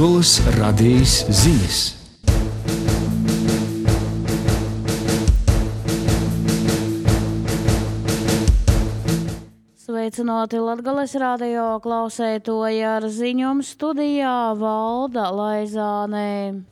Latgoles radijas ziņas. Sveicināti Latgoles radio klausētoji, ar ziņojumu studijā Valda Laizāne.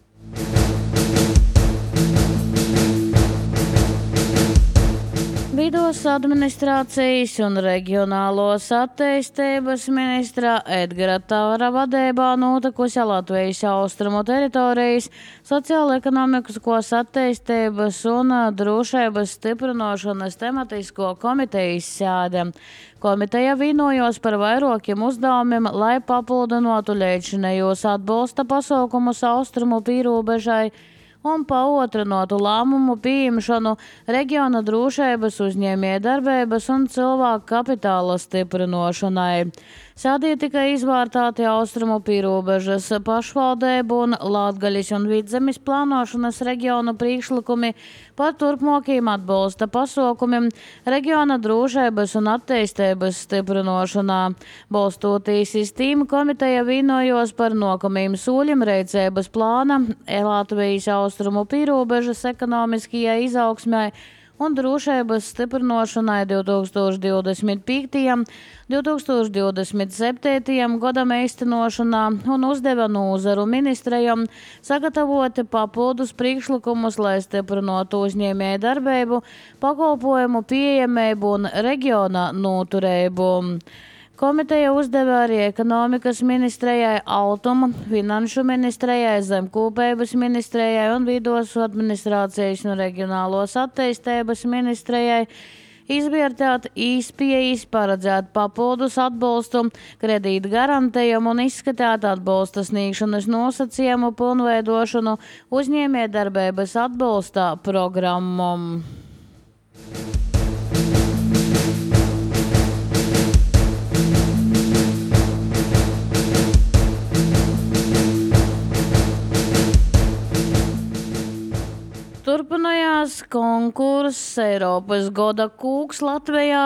Vidos administrācijas un reģionālos attīstības ministra Edgara Tavara vadībā notikusi Latvijas austrumu teritorijas sociālo-ekonomiskos attīstības un drošības stiprināšanas tematisko komitejas sēde. Komiteja vienojās par vairākiem uzdevumiem, lai papildinātu līdzinējos atbalsta pasaukumus austrumu pīrobežai un paotrinātu lēmumu pieņemšanu reģiona drošības, uzņēmējdarbības un cilvēku kapitāla stiprināšanai. Sēdē tika izvērtēti austrumu pīrobežas pašvaldību un Latgaļas un Vidzemes plānošanas reģionu priekšlikumi par turpmākajiem atbalsta pasaukumiem reģiona drošības un attīstības stiprināšanā. Balstoties uz tiem, komiteja vienojās par nākamajiem soļiem rīcības plāna Latvijas austrumu pīrobežas ekonomiskajai izaugsmai un drošības stiprināšanai 2025. 2027. gadam īstenošanā un uzdeva nozaru ministrejam sagatavot papildus priekšlikumus, lai stiprinātu uzņēmējdarbību, pakalpojumu pieejamību un reģiona noturību. Komiteja uzdeva arī ekonomikas ministrejai, automa, finanšu ministrejai, zemkopības ministrejai un vidos administrācijas un reģionālos attīstības ministrejai izvērtēt īspējas, paredzēt papildus atbalstu, kredītu garantējumu un izskatīt atbalsta sniegšanas nosacījumu pilnveidošanu uzņēmējdarbības atbalsta programmu. Turpinājās konkurss Eiropas gada kūks Latvijā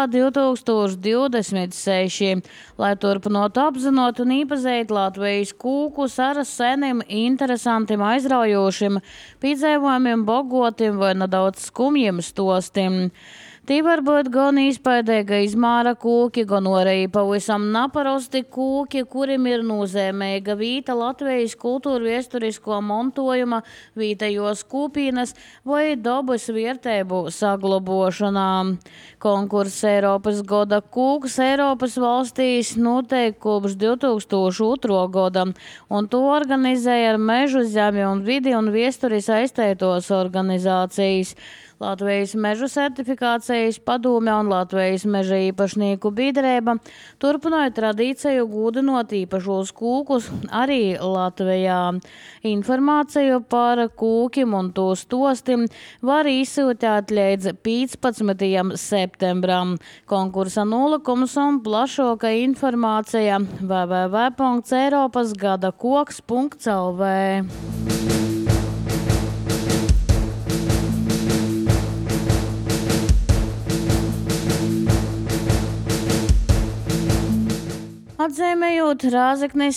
2026, lai turpinātu apzinot un iepazīt Latvijas kūkus ar seniem, interesantiem, aizraujošiem piedzīvojumiem, bagotiem vai nedaudz skumjiem stostiem. Tī var būt gan izpaidīga izmēra kūki, gan arī pavisam neparasti kūki, kuriem ir nozīmīga vieta Latvijas kultūra viesturisko mantojuma, vietējos kopienas vai dabas vērtību saglabošanā. Konkurss Eiropas gada kūks Eiropas valstīs notiek kopš 2002. gada, un to organizēja ar Mežu zemi un vidi un viesturi saistītos organizācijas. Latvijas mežu certifikācijas padome un Latvijas meža īpašnieku biedrība turpināja tradīciju gūdinot īpašos kūkus arī Latvijā. Informāciju par kūkiem un to stostim var izsūtīt līdz 15. septembram. Konkursa nolikums un plašāka informācija www.eiropasgadakoks.lv. Atzīmējot Rāzeknes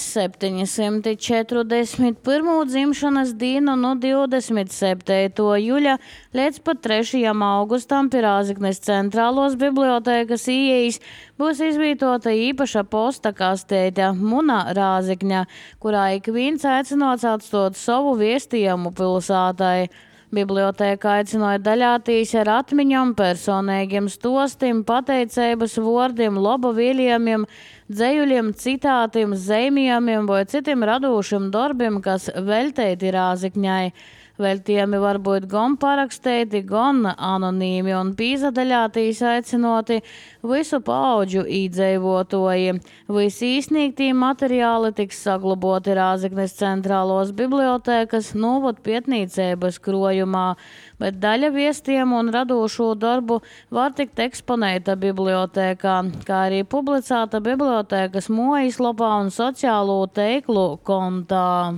741. dzimšanas dienu no 27. jūļa līdz pat 3. augustam pie Rāzeknes centrālos bibliotēkas ieejas būs izvietota īpaša posta kastīte Muna Rāzekņa, kurā ik viens aicināts atstāt savu viestījumu pilsētai. Bibliotēka aicināja daļāties ar atmiņām, personīgiem stostiem, pateicības vārdiem, laba vēlējumiem, dzejuļiem, citātiem, zīmējumiem vai citiem radošiem darbiem, kas veltīti Rāzekņai. Veltījumi var būt gan parakstīti, gan anonīmi un pīzadaļātīs aicinoti visu paudžu īdzīvotoji. Visi izsniegtie materiāli tiks saglaboti Rāzeknes centrālos bibliotēkas novadu pietnīcības krojumā, bet daļa viestījumu un radošo darbu var tikt eksponēta bibliotēkā, kā arī publicēta bibliotēkas mājaslapā un sociālo tīklu kontā.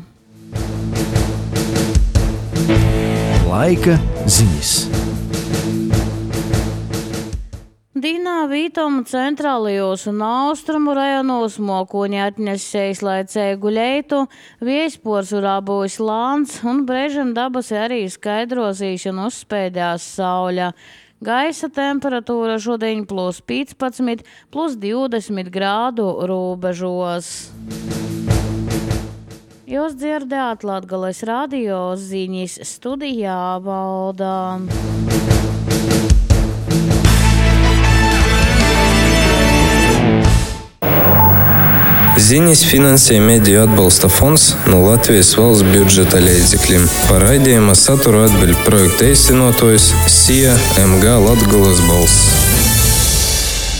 Laika ziņas. Dīnā Vītoma centrālajos un austrumu rajonos mokoņi atņesējis, lai cēgu leitu, viejsporsurā būs lāns un brežam dabasi arī skaidrosīs un uzspēdās sauļa. Gaisa temperatūra šodien +15, +20 grādu robežos. Jūs dzirdējāt Latgales radio ziņas, studijā Valda. Ziņas finansē Mediju atbalsta fonds no Latvijas valsts budžeta līdzekļiem. Par raidījuma saturu atbild projekta īstenotājs SIA MG Latgales balss.